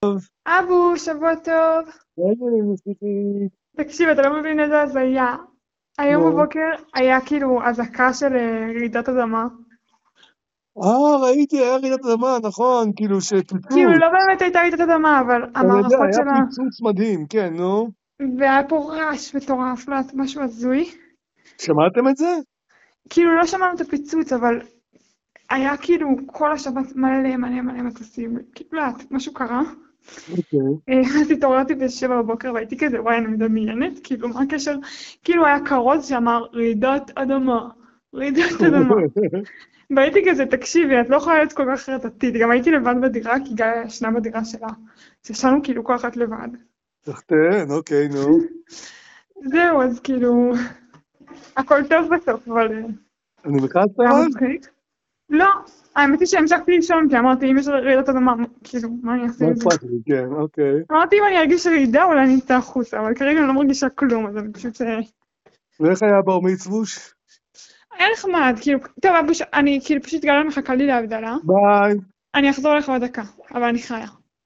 אבו, שבוע טוב. תקשיב, אתה לא מבין איזה הזיה. היום בבוקר היה כאילו אזעקה של רעידת אדמה. ראיתי, היה רעידת אדמה, נכון, כאילו שפיצוץ. כאילו לא באמת הייתה רעידת אדמה, אבל המערכות שלה... היה פיצוץ מדהים, כן, נו. והיה פה רעש מטורף, לא יודעת, משהו הזוי. שמעתם את זה? כאילו לא שמענו את הפיצוץ, אבל היה כאילו כל השבת מלא מלא מלא מטוסים. כאילו לא יודעת, משהו קרה. אז התעוררתי ב7 בבוקר והייתי כזה, וואי, אני מדמיינת, כאילו מה הקשר? כאילו היה כרוז שאמר רעידת אדמה, רעידת אדמה. והייתי כזה, תקשיבי, את לא יכולה להיות כל כך חרטטית, גם הייתי לבד בדירה, כי גיא ישנה בדירה שלה. ישנו כאילו כל אחת לבד. תחתן, אוקיי, נו. זהו, אז כאילו, הכל טוב בסוף, אבל... אני בכלל היה צרם? מצחיק. לא, האמת היא שהמשכתי לישון, כי אמרתי, אם יש רעידת אדמה, כאילו, מה אני אעשה מה עם זה? אכפת לי, כן, אוקיי. אמרתי, אם אני ארגיש רעידה, אולי אני אצא החוצה, אבל כרגע אני לא מרגישה כלום, אז אני פשוט... ואיך היה בר מצווש? היה נחמד, כאילו, טוב, אני כאילו פשוט גלה מחכה לי להבדלה. ביי. אני אחזור לך עוד דקה, אבל אני חיה.